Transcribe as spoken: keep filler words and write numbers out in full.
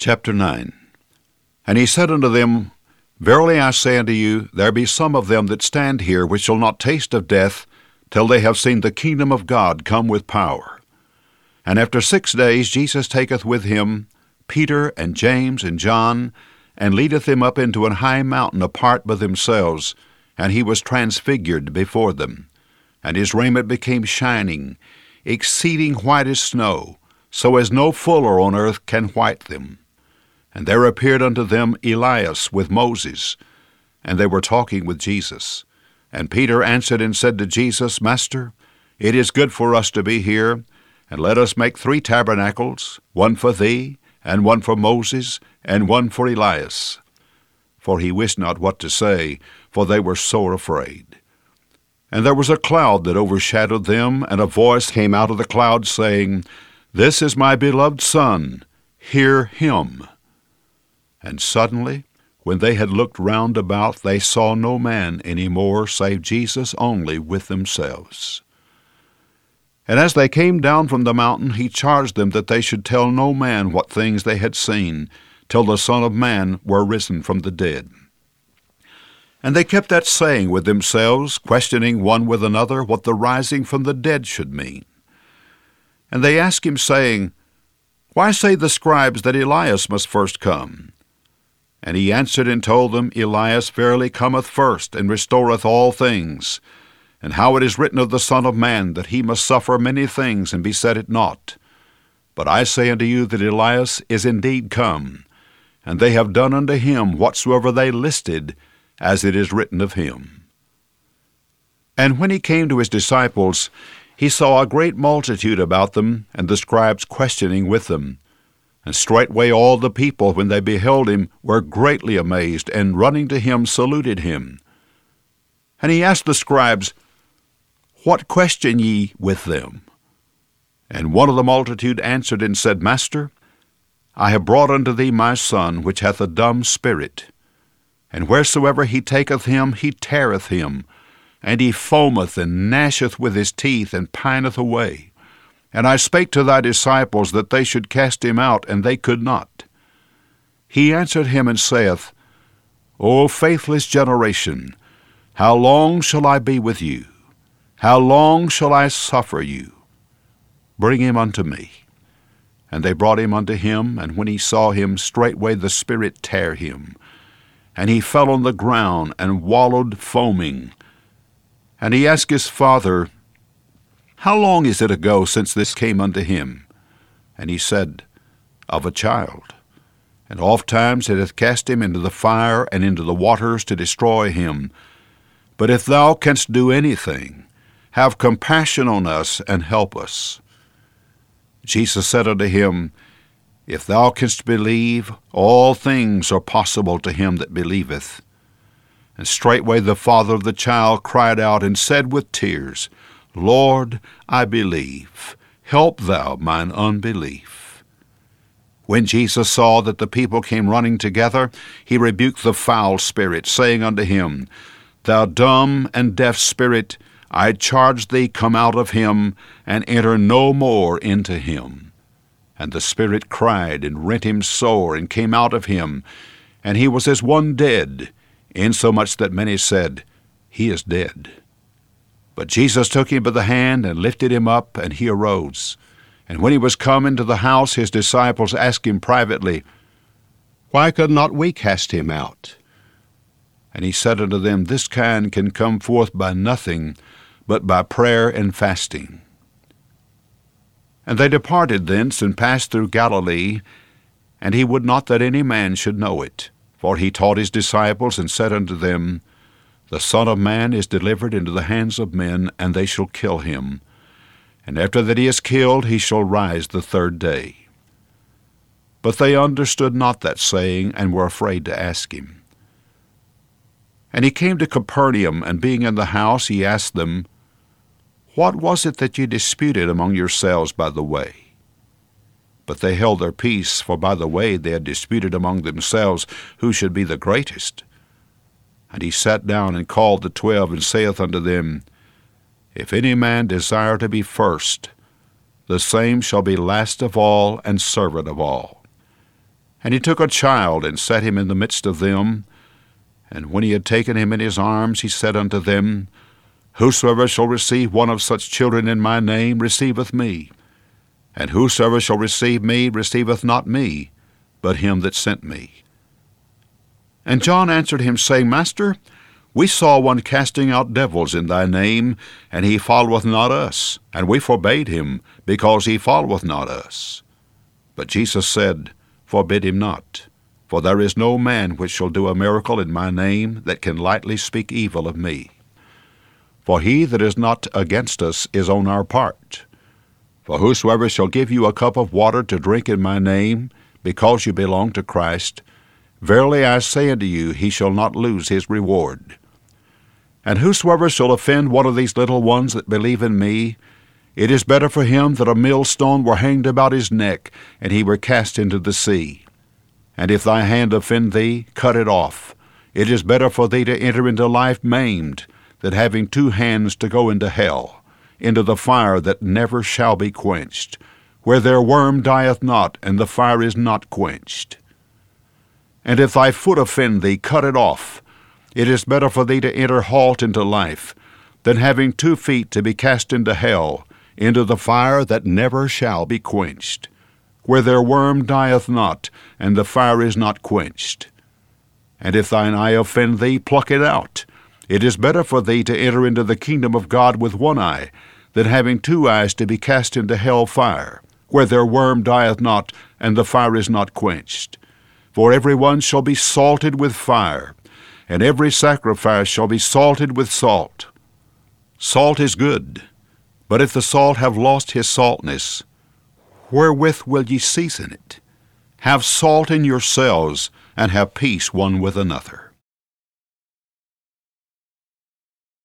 Chapter nine. And he said unto them, Verily I say unto you, there be some of them that stand here which shall not taste of death, till they have seen the kingdom of God come with power. And after six days Jesus taketh with him Peter and James and John, and leadeth them up into an high mountain apart by themselves, and he was transfigured before them. And his raiment became shining, exceeding white as snow, so as no fuller on earth can white them. And there appeared unto them Elias with Moses, and they were talking with Jesus. And Peter answered and said to Jesus, Master, it is good for us to be here, and let us make three tabernacles, one for thee, and one for Moses, and one for Elias. For he wist not what to say, for they were sore afraid. And there was a cloud that overshadowed them, and a voice came out of the cloud, saying, This is my beloved Son, hear him. And suddenly, when they had looked round about, they saw no man any more, save Jesus only with themselves. And as they came down from the mountain, he charged them that they should tell no man what things they had seen, till the Son of Man were risen from the dead. And they kept that saying with themselves, questioning one with another what the rising from the dead should mean. And they asked him, saying, Why say the scribes that Elias must first come? And he answered and told them, Elias verily cometh first, and restoreth all things. And how it is written of the Son of Man, that he must suffer many things, and be set at naught. But I say unto you that Elias is indeed come, and they have done unto him whatsoever they listed, as it is written of him. And when he came to his disciples, he saw a great multitude about them, and the scribes questioning with them. And straightway all the people, when they beheld him, were greatly amazed, and running to him saluted him. And he asked the scribes, What question ye with them? And one of the multitude answered and said, Master, I have brought unto thee my son, which hath a dumb spirit. And wheresoever he taketh him, he teareth him, and he foameth and gnasheth with his teeth, and pineth away. And I spake to thy disciples that they should cast him out, and they could not. He answered him and saith, O faithless generation, how long shall I be with you? How long shall I suffer you? Bring him unto me. And they brought him unto him, and when he saw him, straightway the spirit tare him. And he fell on the ground, and wallowed foaming. And he asked his father, How long is it ago since this came unto him? And he said, Of a child. And oft times it hath cast him into the fire and into the waters to destroy him. But if thou canst do anything, have compassion on us, and help us. Jesus said unto him, If thou canst believe, all things are possible to him that believeth. And straightway the father of the child cried out, and said with tears, Lord, I believe. Help thou mine unbelief. When Jesus saw that the people came running together, he rebuked the foul spirit, saying unto him, Thou dumb and deaf spirit, I charge thee, come out of him, and enter no more into him. And the spirit cried, and rent him sore, and came out of him, and he was as one dead, insomuch that many said, He is dead. But Jesus took him by the hand, and lifted him up, and he arose. And when he was come into the house, his disciples asked him privately, Why could not we cast him out? And he said unto them, This kind can come forth by nothing, but by prayer and fasting. And they departed thence, and passed through Galilee, and he would not that any man should know it. For he taught his disciples, and said unto them, The Son of Man is delivered into the hands of men, and they shall kill him. And after that he is killed, he shall rise the third day. But they understood not that saying, and were afraid to ask him. And he came to Capernaum, and being in the house, he asked them, What was it that ye disputed among yourselves by the way? But they held their peace, for by the way they had disputed among themselves who should be the greatest. And he sat down and called the twelve, and saith unto them, If any man desire to be first, the same shall be last of all and servant of all. And he took a child, and set him in the midst of them. And when he had taken him in his arms, he said unto them, Whosoever shall receive one of such children in my name receiveth me. And whosoever shall receive me receiveth not me, but him that sent me. And John answered him, saying, Master, we saw one casting out devils in thy name, and he followeth not us. And we forbade him, because he followeth not us. But Jesus said, Forbid him not. For there is no man which shall do a miracle in my name that can lightly speak evil of me. For he that is not against us is on our part. For whosoever shall give you a cup of water to drink in my name, because you belong to Christ, verily I say unto you, he shall not lose his reward. And whosoever shall offend one of these little ones that believe in me, it is better for him that a millstone were hanged about his neck, and he were cast into the sea. And if thy hand offend thee, cut it off. It is better for thee to enter into life maimed, than having two hands to go into hell, into the fire that never shall be quenched, where their worm dieth not, and the fire is not quenched. And if thy foot offend thee, cut it off. It is better for thee to enter halt into life, than having two feet to be cast into hell, into the fire that never shall be quenched, where their worm dieth not, and the fire is not quenched. And if thine eye offend thee, pluck it out. It is better for thee to enter into the kingdom of God with one eye, than having two eyes to be cast into hell fire, where their worm dieth not, and the fire is not quenched. For every one shall be salted with fire, and every sacrifice shall be salted with salt. Salt is good, but if the salt have lost his saltness, wherewith will ye season it? Have salt in yourselves, and have peace one with another.